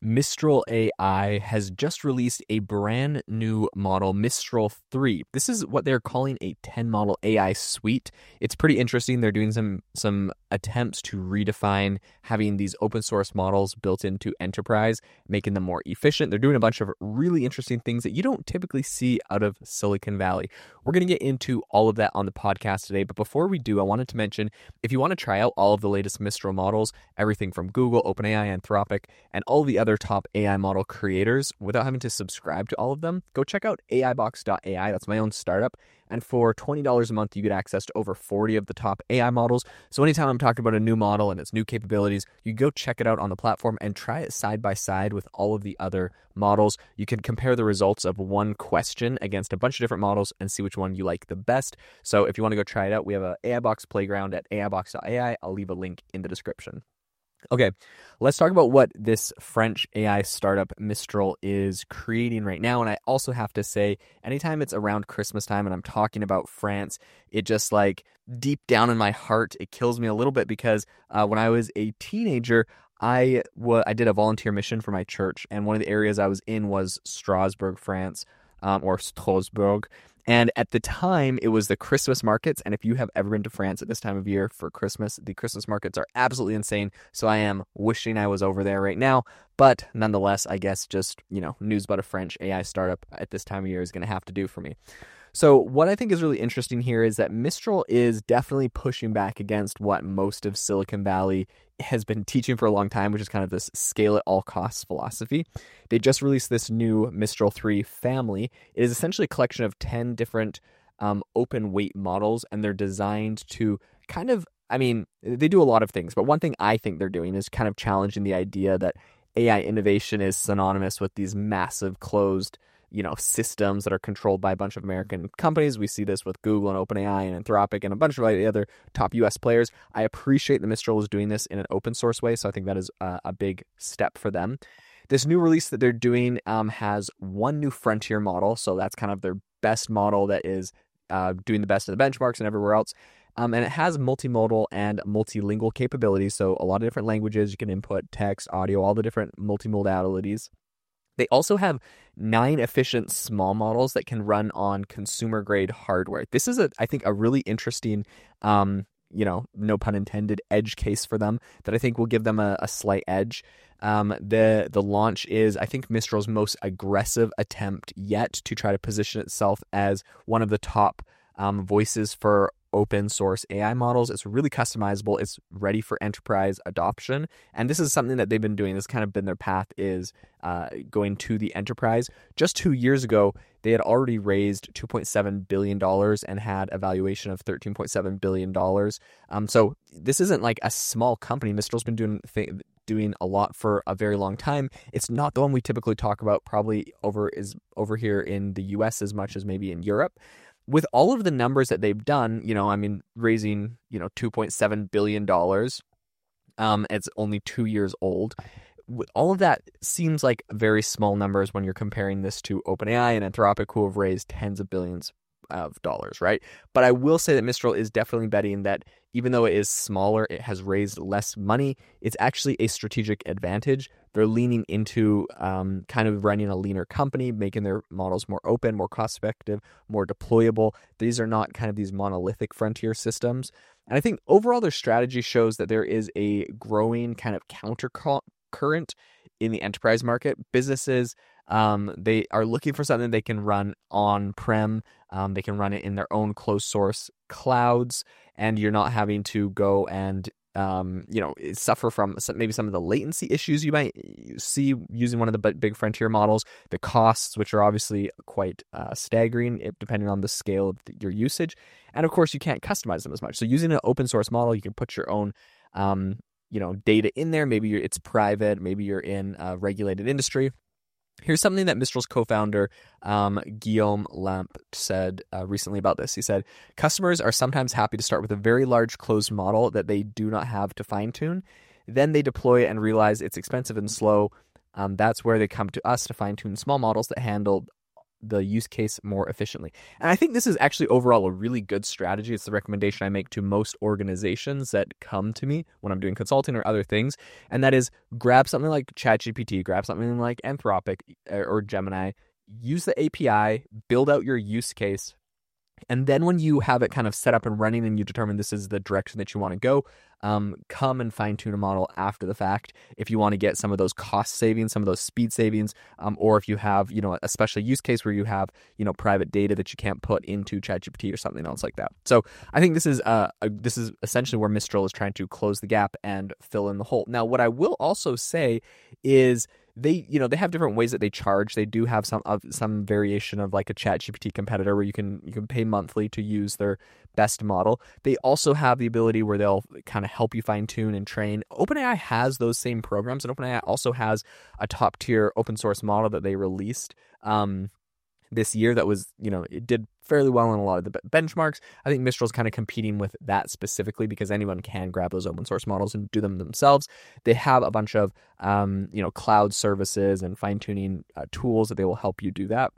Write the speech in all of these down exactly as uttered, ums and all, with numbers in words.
Mistral A I has just released a brand new model, Mistral three. This is what they're calling a ten model A I suite. It's pretty interesting. They're doing some some attempts to redefine having these open source models built into enterprise, making them more efficient. They're doing a bunch of really interesting things that you don't typically see out of Silicon Valley. We're going to get into all of that on the podcast today, but before we do, I wanted to mention, if you want to try out all of the latest Mistral models, everything from Google, OpenAI, Anthropic, and all the other top A I model creators without having to subscribe to all of them, go check out A I box dot A I. That's my own startup. And for twenty dollars a month, you get access to over forty of the top A I models. So anytime I'm talking about a new model and its new capabilities, you go check it out on the platform and try it side by side with all of the other models. You can compare the results of one question against a bunch of different models and see which one you like the best. So if you want to go try it out, we have a A I Box playground at A I box dot A I. I'll leave a link in the description. Okay, let's talk about what this French A I startup Mistral is creating right now. And I also have to say, anytime it's around Christmas time and I'm talking about France, it just like deep down in my heart, it kills me a little bit because uh, when I was a teenager, I, w- I did a volunteer mission for my church. And one of the areas I was in was Strasbourg, France, um, or Strasbourg. And at the time, it was the Christmas markets. And if you have ever been to France at this time of year for Christmas, the Christmas markets are absolutely insane. So I am wishing I was over there right now. But nonetheless, I guess just, you know, news about a French A I startup at this time of year is going to have to do for me. So what I think is really interesting here is that Mistral is definitely pushing back against what most of Silicon Valley has been teaching for a long time, which is kind of this scale at all costs philosophy. They just released this new Mistral three family. It is essentially a collection of ten different um, open weight models, and they're designed to kind of, I mean, they do a lot of things, but one thing I think they're doing is kind of challenging the idea that A I innovation is synonymous with these massive closed you know, systems that are controlled by a bunch of American companies. We see this with Google and OpenAI and Anthropic and a bunch of other top U S players. I appreciate that Mistral is doing this in an open source way, so I think that is a, a big step for them. This new release that they're doing um, has one new frontier model, so that's kind of their best model that is uh, doing the best of the benchmarks and everywhere else. Um, and it has multimodal and multilingual capabilities, so a lot of different languages. You can input text, audio, all the different multimodalities. They also have nine efficient small models that can run on consumer-grade hardware. This is, a, I think, a really interesting, um, you know, no pun intended, edge case for them that I think will give them a, a slight edge. Um, the the launch is, I think, Mistral's most aggressive attempt yet to try to position itself as one of the top um, voices for open source A I models. It's really customizable. It's ready for enterprise adoption. And this is something that they've been doing. This kind of been their path, is uh, going to the enterprise. Just two years ago, they had already raised two point seven billion dollars and had a valuation of thirteen point seven billion dollars. Um, so this isn't like a small company. Mistral's been doing th- doing a lot for a very long time. It's not the one we typically talk about probably over is over here in the U S as much as maybe in Europe. With all of the numbers that they've done, you know, I mean, raising, you know, two point seven billion dollars, um, it's only two years old. With all of that seems like very small numbers when you're comparing this to OpenAI and Anthropic, who have raised tens of billions of dollars, right? But I will say that Mistral is definitely betting that even though it is smaller, it has raised less money. It's actually a strategic advantage. They're leaning into um, kind of running a leaner company, making their models more open, more cost-effective, more deployable. These are not kind of these monolithic frontier systems. And I think overall their strategy shows that there is a growing kind of countercurrent in the enterprise market. Businesses, um, they are looking for something they can run on-prem. Um, they can run it in their own closed source clouds, and you're not having to go and um, you know, suffer from some, maybe some of the latency issues you might see using one of the big frontier models, the costs, which are obviously quite uh, staggering depending on the scale of the, your usage. And of course, you can't customize them as much. So using an open source model, you can put your own um, you know, data in there. Maybe you're, it's private, maybe you're in a regulated industry. Here's something that Mistral's co-founder, um, Guillaume Lamp, said uh, recently about this. He said, customers are sometimes happy to start with a very large closed model that they do not have to fine-tune. Then they deploy it and realize it's expensive and slow. Um, that's where they come to us to fine-tune small models that handle the use case more efficiently. And I think this is actually overall a really good strategy. It's the recommendation I make to most organizations that come to me when I'm doing consulting or other things. And that is grab something like ChatGPT, grab something like Anthropic or Gemini, use the A P I, build out your use case. And then when you have it kind of set up and running and you determine this is the direction that you want to go, um, come and fine tune a model after the fact. If you want to get some of those cost savings, some of those speed savings, um, or if you have, you know, a special use case where you have, you know, private data that you can't put into ChatGPT or something else like that. So I think this is uh, a, this is essentially where Mistral is trying to close the gap and fill in the hole. Now, what I will also say is they, you know, they have different ways that they charge. They do have some of some variation of like a ChatGPT competitor where you can you can pay monthly to use their best model. They also have the ability where they'll kind of help you fine tune and train. OpenAI has those same programs, and OpenAI also has a top tier open source model that they released um, this year that was, you know, it did fairly well in a lot of the benchmarks. I think Mistral's kind of competing with that specifically because anyone can grab those open source models and do them themselves. They have a bunch of, um, you know, cloud services and fine-tuning uh, tools that they will help you do that.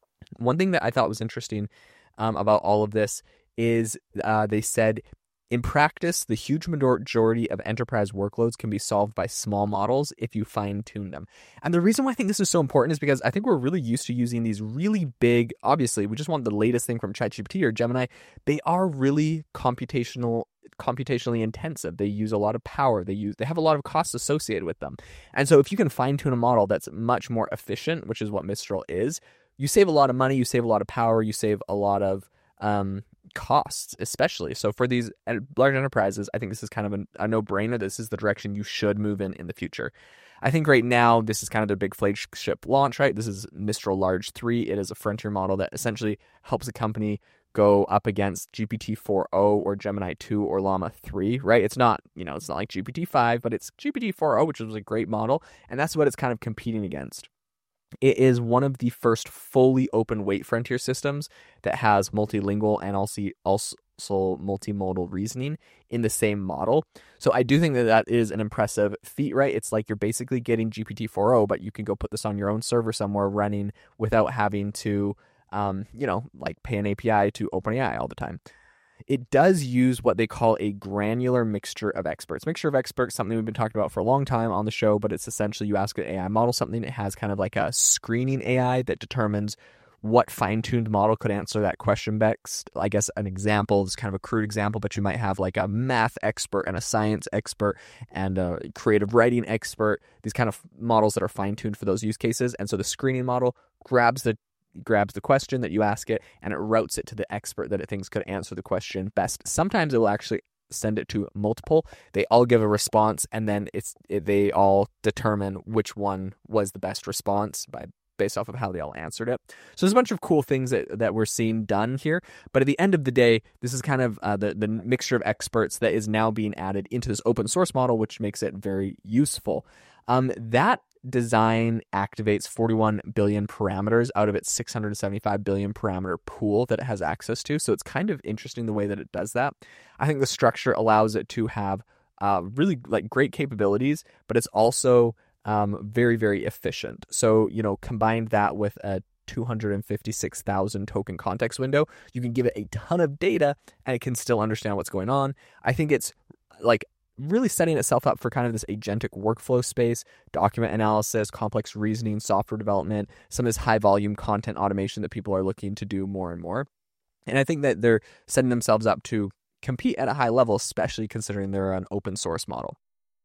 One thing that I thought was interesting um, about all of this is uh, they said, in practice, the huge majority of enterprise workloads can be solved by small models if you fine-tune them. And the reason why I think this is so important is because I think we're really used to using these really big, obviously, we just want the latest thing from ChatGPT or Gemini. They are really computational, computationally intensive. They use a lot of power. They use, they have a lot of costs associated with them. And so if you can fine-tune a model that's much more efficient, which is what Mistral is, you save a lot of money, you save a lot of power, you save a lot of um, costs, especially. So for these large enterprises, I think this is kind of a, a no-brainer. This is the direction you should move in in the future. I think right now, this is kind of their big flagship launch, right? This is Mistral Large three. It is a frontier model that essentially helps a company go up against G P T four point oh or Gemini two or Llama three, right? It's not, you know, it's not like G P T five, but it's G P T four point oh, which was a great model, and that's what it's kind of competing against. It is one of the first fully open weight frontier systems that has multilingual and also, also multimodal reasoning in the same model. So I do think that that is an impressive feat, right? It's like you're basically getting G P T four point oh, but you can go put this on your own server somewhere running without having to, um, you know, like pay an A P I to OpenAI all the time. It does use what they call a granular mixture of experts. Mixture of experts, something we've been talking about for a long time on the show, but it's essentially you ask an A I model something, it has kind of like a screening A I that determines what fine-tuned model could answer that question best. I guess an example is kind of a crude example, but you might have like a math expert and a science expert and a creative writing expert, these kind of models that are fine-tuned for those use cases. And so the screening model grabs the grabs the question that you ask it and it routes it to the expert that it thinks could answer the question best. Sometimes it will actually send it to multiple. They all give a response and then it's it, they all determine which one was the best response by based off of how they all answered it. So there's a bunch of cool things that, that we're seeing done here. But at the end of the day, this is kind of uh, the, the mixture of experts that is now being added into this open source model, which makes it very useful. Um, that design activates forty-one billion parameters out of its six hundred seventy-five billion parameter pool that it has access to. So it's kind of interesting the way that it does that. I think the structure allows it to have uh, really like great capabilities, but it's also um, very, very efficient. So, you know, combine that with a two hundred fifty-six thousand token context window, you can give it a ton of data and it can still understand what's going on. I think it's like really setting itself up for kind of this agentic workflow space, document analysis, complex reasoning, software development, some of this high volume content automation that people are looking to do more and more. And I think that they're setting themselves up to compete at a high level, especially considering they're an open source model.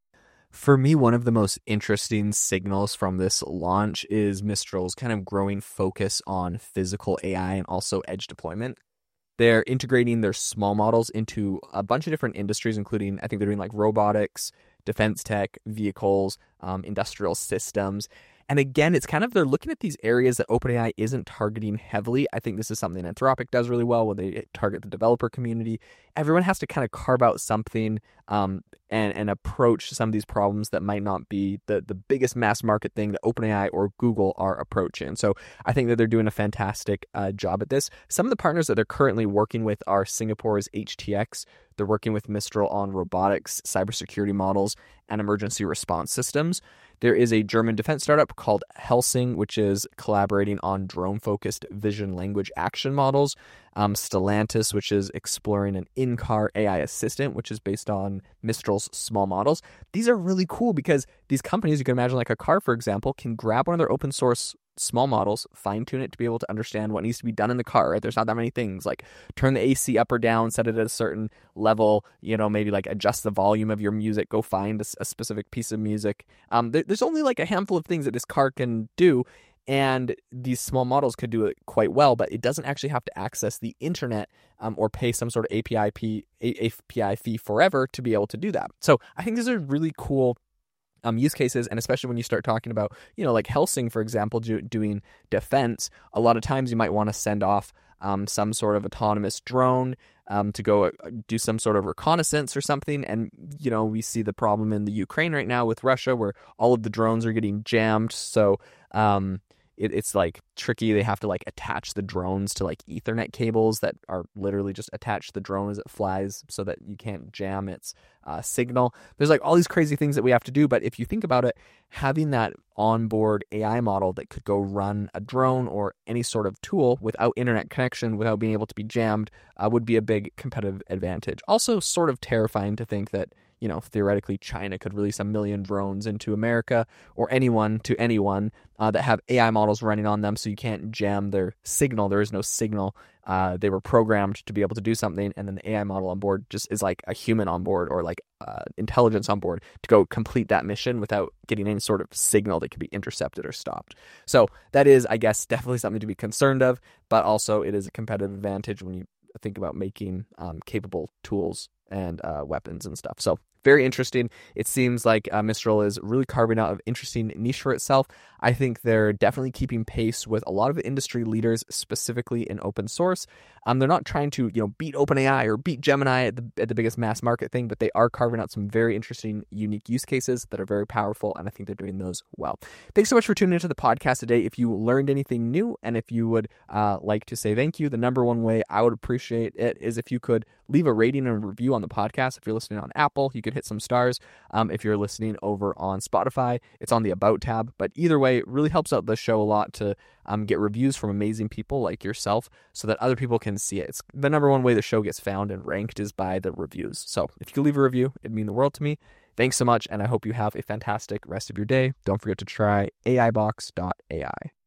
For me, one of the most interesting signals from this launch is Mistral's kind of growing focus on physical A I and also edge deployment. They're integrating their small models into a bunch of different industries, including, I think they're doing like robotics, defense tech, vehicles, um, industrial systems. And again, it's kind of, they're looking at these areas that OpenAI isn't targeting heavily. I think this is something Anthropic does really well when they target the developer community. Everyone has to kind of carve out something um, and, and approach some of these problems that might not be the, the biggest mass market thing that OpenAI or Google are approaching. So I think that they're doing a fantastic uh, job at this. Some of the partners that they're currently working with are Singapore's H T X. They're working with Mistral on robotics, cybersecurity models, and emergency response systems. There is a German defense startup called Helsing, which is collaborating on drone-focused vision language action models. Um, Stellantis, which is exploring an in-car A I assistant, which is based on Mistral's small models. These are really cool because these companies, you can imagine like a car, for example, can grab one of their open source small models, fine-tune it to be able to understand what needs to be done in the car, right? There's not that many things, like turn the A C up or down, set it at a certain level, you know, maybe like adjust the volume of your music, go find a, a specific piece of music. Um, there, there's only like a handful of things that this car can do, and these small models could do it quite well, but it doesn't actually have to access the internet um, or pay some sort of A P I, A P I fee forever to be able to do that. So I think these are really cool Um, use cases, and especially when you start talking about, you know, like Helsing, for example, do, doing defense, a lot of times you might want to send off um, some sort of autonomous drone um, to go uh, do some sort of reconnaissance or something. And, you know, we see the problem in the Ukraine right now with Russia where all of the drones are getting jammed. So um, it, it's like tricky. They have to like attach the drones to like Ethernet cables that are literally just attached to the drone as it flies so that you can't jam its uh, signal. There's like all these crazy things that we have to do. But if you think about it, having that onboard A I model that could go run a drone or any sort of tool without internet connection, without being able to be jammed, uh, would be a big competitive advantage. Also sort of terrifying to think that, you know, theoretically China could release a million drones into America or anyone to anyone uh, that have A I models running on them so you can't jam their signal. There is no signal. Uh, they were programmed to be able to do something, and then the A I model on board just is like a human on board or like uh, intelligence on board to go complete that mission without getting any sort of signal that could be intercepted or stopped. So that is, I guess, definitely something to be concerned of, but also it is a competitive advantage when you think about making um, capable tools and uh, weapons and stuff. So very interesting. It seems like uh, Mistral is really carving out an interesting niche for itself. I think they're definitely keeping pace with a lot of the industry leaders, specifically in open source. Um, they're not trying to, you know, beat OpenAI or beat Gemini at the at the biggest mass market thing, but they are carving out some very interesting, unique use cases that are very powerful, and I think they're doing those well. Thanks so much for tuning into the podcast today. If you learned anything new, and if you would uh, like to say thank you, the number one way I would appreciate it is if you could leave a rating and a review on the podcast. If you're listening on Apple, you could hit some stars. Um, if you're listening over on Spotify, it's on the About tab. But either way, it really helps out the show a lot to um, get reviews from amazing people like yourself so that other people can see it. It's the number one way the show gets found and ranked is by the reviews. So if you could leave a review, it'd mean the world to me. Thanks so much, and I hope you have a fantastic rest of your day. Don't forget to try A I box dot A I.